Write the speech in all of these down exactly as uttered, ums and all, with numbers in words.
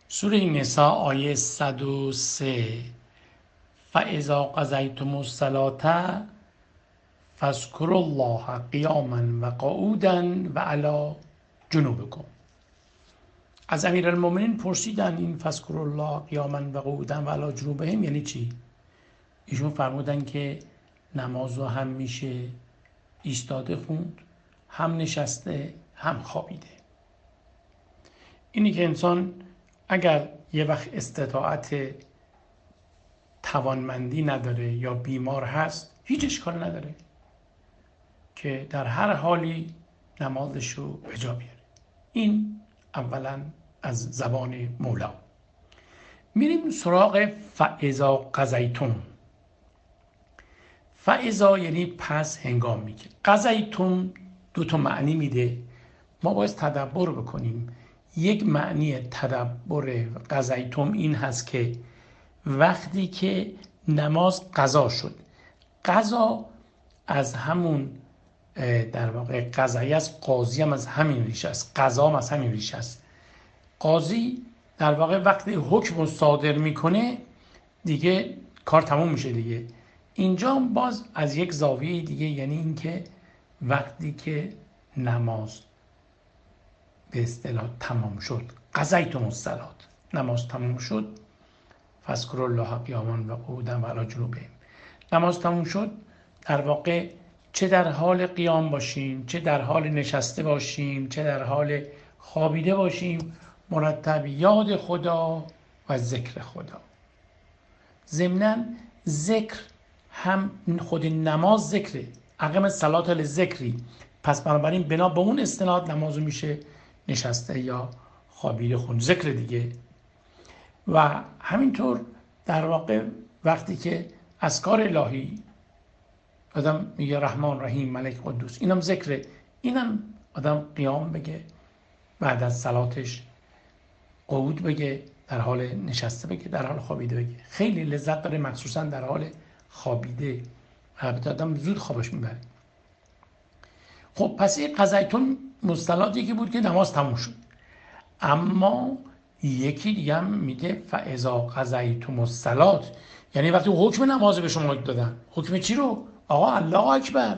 سوره نساء آیه صد و سه: فاذا قضیتم الصلاة فاذکروا الله قیاما و قعودا و علی جنوبکم. از امیرالمؤمنین پرسیدن این فاذکروا الله قیاما و قعودا و علی جنوبهم یعنی چی؟ ایشون فرمودن که نماز رو هم میشه ایستاده خوند، هم نشسته، هم خوابیده. اینی که انسان اگر یه وقت استطاعت توانمندی نداره یا بیمار هست هیچ اشکال نداره که در هر حالی نمازش رو به جا بیاره. این اولا از زبان مولا. میریم سراغ فاذا قضیتم. فاذا یعنی پس هنگام میگه. قضیتم دو تا معنی میده، ما باید تدبر بکنیم. یک معنی تدبر قضیتم این هست که وقتی که نماز قضا شد، قضا از همون در واقع قضایی است، قاضی هم از همین ریشه است، قضا هم از همین ریشه است. قاضی در واقع وقتی حکم صادر میکنه دیگه کار تموم میشه دیگه. اینجا باز از یک زاویه دیگه، یعنی اینکه وقتی که نماز به اصطلاح تمام شد، قضیتم الصلاة، نماز تمام شد، فاذکروا الله قیاما و قعودا و علی جنوبهم، نماز تمام شد، در واقع چه در حال قیام باشیم، چه در حال نشسته باشیم، چه در حال خوابیده باشیم، مرتب یاد خدا و ذکر خدا. ضمناً ذکر هم خود نماز ذکره، اقم الصلاة للذکری، پس بنابراین بنا به اون استناد نماز میشه نشسته یا خوابیده خون، ذکر دیگه. و همینطور در واقع وقتی که اذکار الهی آدم میگه رحمان رحیم ملک قدوس، اینم ذکره، اینم آدم قیام بگه، بعد از صلاتش قعود بگه، در حال نشسته بگه، در حال خوابیده بگه. خیلی لذت داره، مخصوصا در حال خوابیده، البته آدم زود خوابش میبره. خب پس این قضیتم مصطلحات یکی بود که نماز تموم شد، اما یکی دیگه هم میگه فاذا قضیتم الصلاة، یعنی وقتی حکم نماز به شما دادن. حکم چی رو؟ آقا الله اکبر،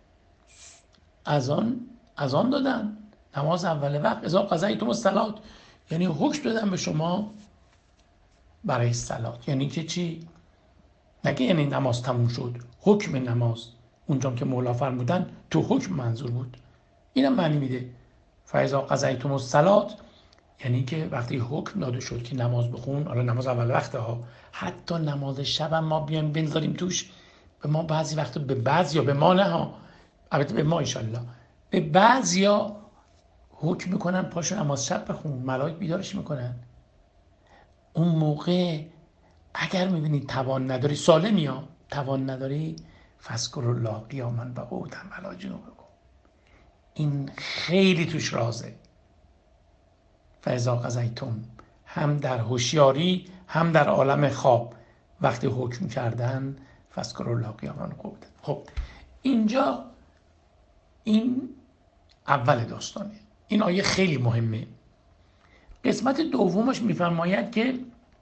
اذان اذان دادن، نماز اول وقت، اذا قضیتم الصلاة یعنی حکم دادن به شما برای صلات. یعنی که چی؟ نگه یعنی نماز تموم شد، حکم نماز اونجا که مولا فرمودن تو حکم منظور بود. اینم معنی میده فاذا قضیتم الصلاة، یعنی که وقتی حکم داده شد که نماز بخون، حالا نماز اول وقته ها، حتی نماز شب هم ما بیایم بنذاریم توش. به ما بعضی وقتا، به بعضیا، به ما نه ها، البته به ما انشالله، به بعضیا حکم میکنن پاشو نماز شب بخون، ملائک بیدارش میکنن. اون موقع اگر میبینی توان نداری، سالمی ها، توان نداری، فاذکروا الله قیاما و قعودا و علی جنوبکم. این خیلی توش رازه. فاذا قضیتم هم در هوشیاری هم در عالم خواب وقتی حکم کردن فاذکروا الله قیاما و قعودا. خب اینجا این اول داستانه، این آیه خیلی مهمه. قسمت دومش میفرماید که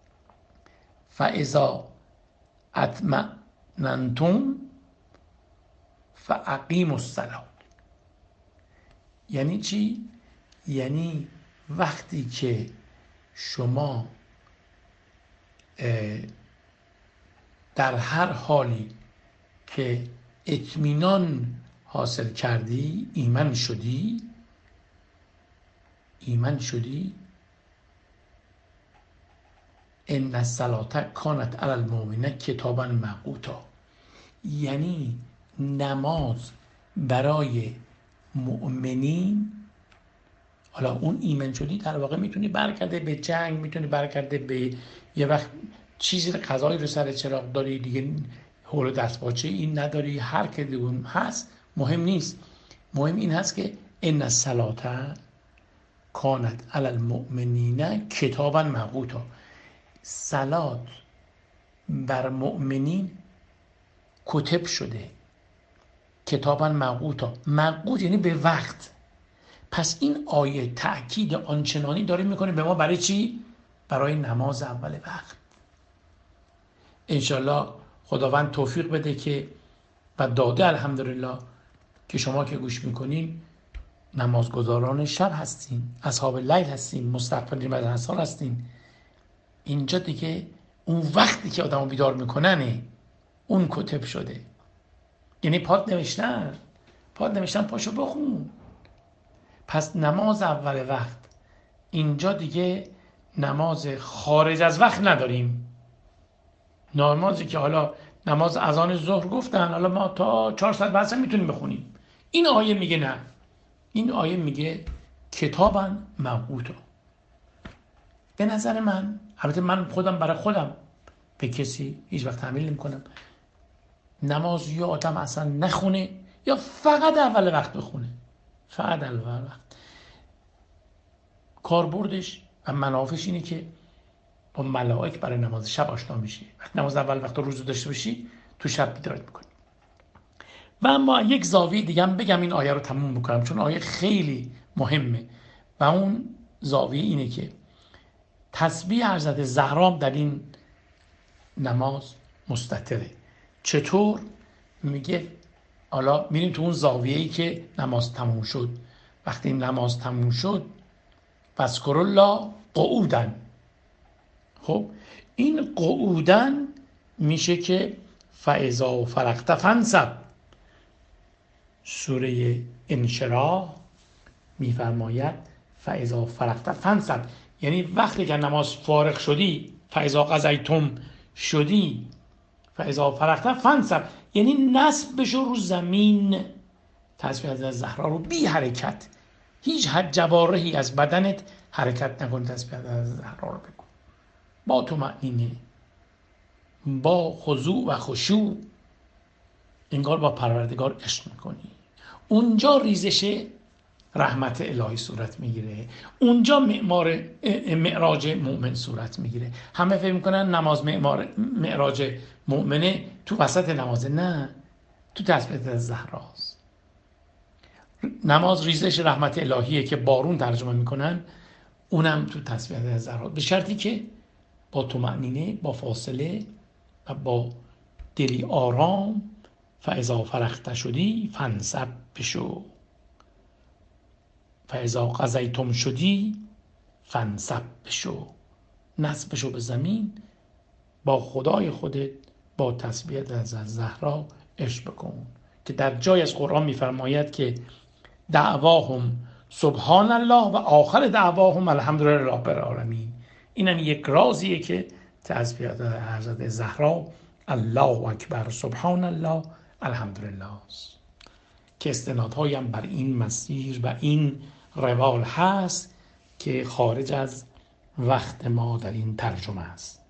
فاذا اطمأننتم فاقیموا الصلاة. یعنی چی؟ یعنی وقتی که شما در هر حالی که اطمینان حاصل کردی، ایمان شدی، ایمان شدی، ان الصلاة کانت علی المؤمنین کتابا موقوتا، یعنی نماز برای مؤمنین، حالا اون ایمان شدی در واقع میتونی برگرده به جنگ، میتونی برگرده به یه وقت چیزی قضایی رو سر چراغ داری دیگه، حول دست باچه این نداری، هر که دیگه هست مهم نیست. مهم این هست که ان الصلاة کانت علی المؤمنین کتابا موقوتا، صلات بر مؤمنین کتب شده، کتابا موقوتا، موقوت یعنی به وقت. پس این آیه تأکید آنچنانی داره میکنه به ما برای چی؟ برای نماز اول وقت. انشالله خداوند توفیق بده که و داده الحمدلله که شما که گوش میکنین نمازگزاران شب هستین، اصحاب لیل هستین، مستغفرین بعد از اسحار هستین. اینجا دیگه اون وقتی که آدمو بیدار میکننه اون کتب شده، یعنی پاد نوشتن پاد نوشتن پاشو بخون. پس نماز اول وقت اینجا دیگه نماز خارج از وقت نداریم. نمازی که حالا نماز اذان ظهر گفتن حالا ما تا چهار ساعت بعد میتونیم بخونیم، این آیه میگه نه، این آیه میگه کتابن موقوتا. به نظر من، البته من خودم برای خودم به کسی هیچ وقت تحمیل نمی کنم نماز یا آدم اصلا نخونه یا فقط اول وقت بخونه، فقط اول وقت. کاربردش و منافعش اینه که با ملائک برای نماز شب آشنا میشی. وقتی نماز اول وقت روزو داشته باشی تو شب بیدارت میکنی. و اما یک زاویه دیگه هم بگم این آیه رو تموم میکنم چون آیه خیلی مهمه و اون زاویه اینه که تسبیح حضرت زهرا در این نماز مستتره. چطور؟ میگه حالا میریم تو اون زاویه‌ای که نماز تموم شد. وقتی این نماز تموم شد فذکروا الله قعودا. خب این قعودن میشه که فاذا فرغت فانصب. سوره انشراح میفرماید فاذا فرغت فانصب، یعنی وقتی که نماز فارغ شدی، فاذا قضیتم شدی، فاذا فرغت فانصب یعنی نصب بشو رو زمین. تسبیح از زهرا رو بی حرکت، هیچ حد جوارحی از بدنت حرکت نکن، تسبیح از زهرا رو بگو با طمأنینه، با خضوع و خشوع، انگار با پروردگار عشق میکنی. اونجا ریزش رحمت الهی صورت میگیره، اونجا معمار معراج مؤمن صورت میگیره. همه فکر میکنن نماز معمار معراج مؤمنه تو وسط نمازه، نه، تو تسبیح از زهراست. نماز ریزش رحمت الهیه که بارون ترجمه میکنن، اونم تو تسبیح از زهرا، به شرطی که با طمأنینه، با فاصله و با دلی آرام. فاذا فرغت شدی فانصب بشو، فاذا قضیتم شدی فانصب بشو، نصب بشو به زمین، با خدای خودت با تسبیح از زهرا عشق بکن. که در جای از قرآن میفرماید که دعواهم سبحان الله و آخر دعواهم الحمدلله رب العالمین. اینم یک رازیه که تسبیح حضرت زهرا الله اکبر سبحان الله الحمدلله است که استنادهایی هم بر این مسیر و این روال هست که خارج از وقت ما در این ترجمه است.